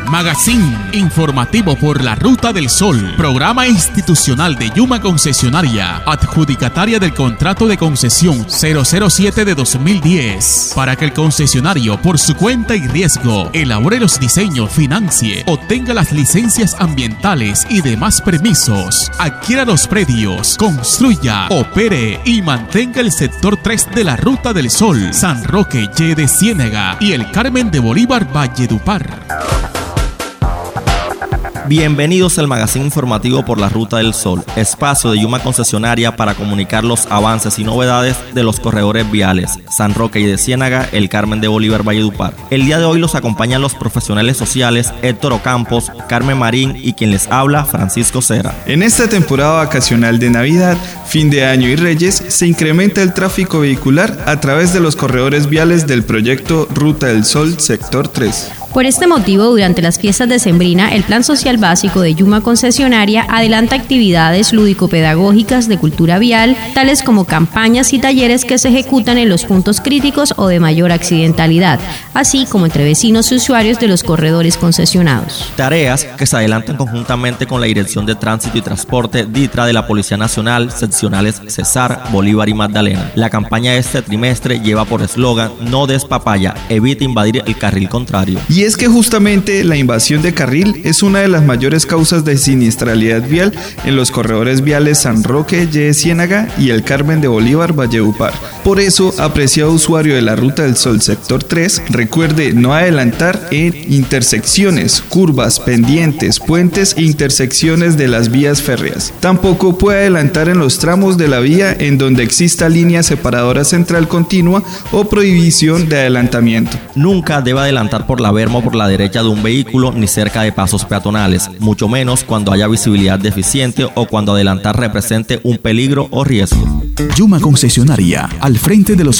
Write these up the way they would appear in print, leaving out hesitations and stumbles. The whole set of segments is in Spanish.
Magazine informativo por la Ruta del Sol. Programa institucional de Yuma Concesionaria, adjudicataria del contrato de concesión 007 de 2010, para que el concesionario, por su cuenta y riesgo, elabore los diseños, financie, obtenga las licencias ambientales y demás permisos, adquiera los predios, construya, opere y mantenga el sector 3 de la Ruta del Sol, San Roque, Y de Ciénaga y el Carmen de Bolívar, Valledupar. Bienvenidos al Magazine informativo por la Ruta del Sol, espacio de Yuma Concesionaria para comunicar los avances y novedades de los corredores viales San Roque y de Ciénaga, el Carmen de Bolívar, Valledupar. El día de hoy los acompañan los profesionales sociales Héctor Ocampos, Carmen Marín y quien les habla, Francisco Cera. En esta temporada vacacional de Navidad, fin de año y Reyes, se incrementa el tráfico vehicular a través de los corredores viales del proyecto Ruta del Sol Sector 3. Por este motivo, durante las fiestas decembrinas, el Plan Social Básico de Yuma Concesionaria adelanta actividades lúdico-pedagógicas de cultura vial, tales como campañas y talleres que se ejecutan en los puntos críticos o de mayor accidentalidad, así como entre vecinos y usuarios de los corredores concesionados. Tareas que se adelantan conjuntamente con la Dirección de Tránsito y Transporte DITRA de la Policía Nacional, seccionales Cesar, Bolívar y Magdalena. La campaña de este trimestre lleva por eslogan: no des papaya, evita invadir el carril contrario. Y es que justamente la invasión de carril es una de las mayores causas de siniestralidad vial en los corredores viales San Roque, Y de Ciénaga y el Carmen de Bolívar, Valledupar. Por eso, apreciado usuario de la Ruta del Sol Sector 3, recuerde no adelantar en intersecciones, curvas, pendientes, puentes e intersecciones de las vías férreas. Tampoco puede adelantar en los tramos de la vía en donde exista línea separadora central continua o prohibición de adelantamiento. Nunca debe adelantar por la verma o por la derecha de un vehículo ni cerca de pasos peatonales, mucho menos cuando haya visibilidad deficiente o cuando adelantar represente un peligro o riesgo. Yuma Concesionaria, al frente de los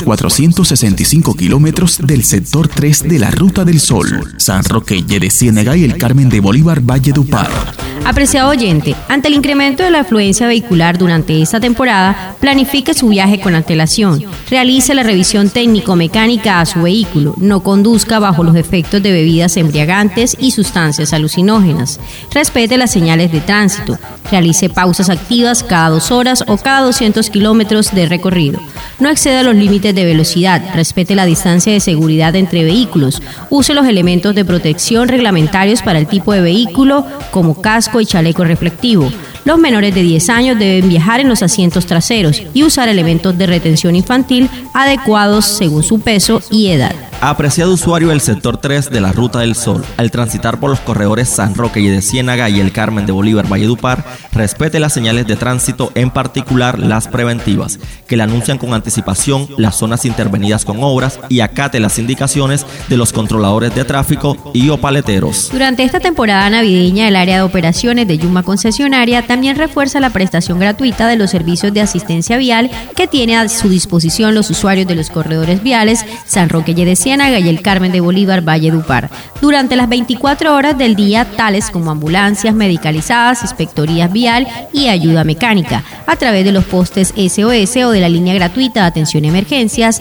465 kilómetros del sector 3 de la Ruta del Sol, San Roque, Y de Ciénaga y el Carmen de Bolívar, Valledupar. Apreciado oyente, ante el incremento de la afluencia vehicular durante esta temporada, planifique su viaje con antelación, realice la revisión técnico-mecánica a su vehículo, no conduzca bajo los efectos de bebidas embriagantes y sustancias alucinógenas, respete las señales de tránsito, realice pausas activas cada 2 horas o cada 200 kilómetros de recorrido, no exceda los límites de velocidad, respete la distancia de seguridad entre vehículos, use los elementos de protección reglamentarios para el tipo de vehículo como casco y chaleco reflectivo. Los menores de 10 años deben viajar en los asientos traseros y usar elementos de retención infantil adecuados según su peso y edad. Apreciado usuario del sector 3 de la Ruta del Sol, al transitar por los corredores San Roque y de Ciénaga y el Carmen de Bolívar, Valledupar, respete las señales de tránsito, en particular las preventivas, que le anuncian con anticipación las zonas intervenidas con obras y acate las indicaciones de los controladores de tráfico y o paleteros. Durante esta temporada navideña, el área de operaciones de Yuma Concesionaria también refuerza la prestación gratuita de los servicios de asistencia vial que tiene a su disposición los usuarios de los corredores viales San Roque, Y de Ciénaga y el Carmen de Bolívar, Valledupar, durante las 24 horas del día, tales como ambulancias medicalizadas, inspectorías vial y ayuda mecánica, a través de los postes SOS o de la línea gratuita de atención a emergencias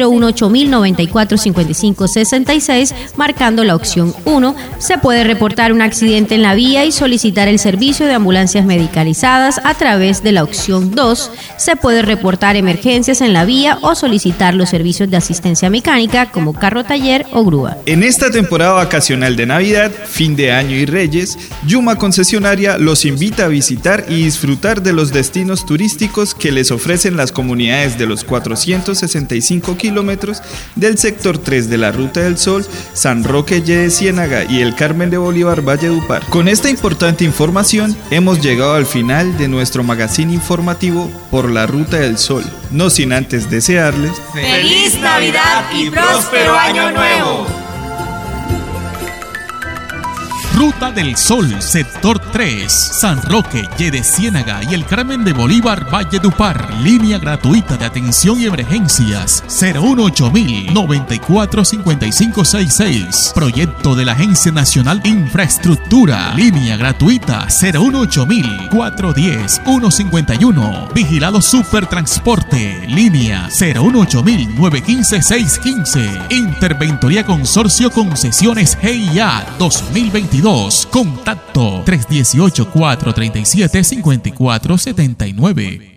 018-094-5566, marcando la opción 1. Se puede reportar un accidente en la vía y solicitar el servicio de ambulancias medicalizadas a través de la opción 2. Se puede reportar emergencias en la vía o solicitar los servicios de asistencia mecánica como carro taller o grúa. En esta temporada vacacional de Navidad, fin de año y Reyes, Yuma Concesionaria los invita a visitar y disfrutar de los destinos turísticos que les ofrecen las comunidades de los 465 kilómetros del sector 3 de la Ruta del Sol, San Roque, Y de Ciénaga y el Carmen de Bolívar, Valledupar. Con esta importante información, hemos llegado al final de nuestro magazine informativo por la Ruta del Sol. No sin antes desearles ¡Feliz Navidad y próspero Año Nuevo! Ruta del Sol, Sector 3, San Roque, de Ciénaga y el Carmen de Bolívar, Valledupar. Línea gratuita de atención y emergencias 018 94 55 66. Proyecto de la Agencia Nacional de Infraestructura. Línea gratuita 018 410 151. Vigilado Supertransporte. Línea 018 915 615. Interventoría Consorcio Concesiones GIA 2022. Contacto 318 437 5479.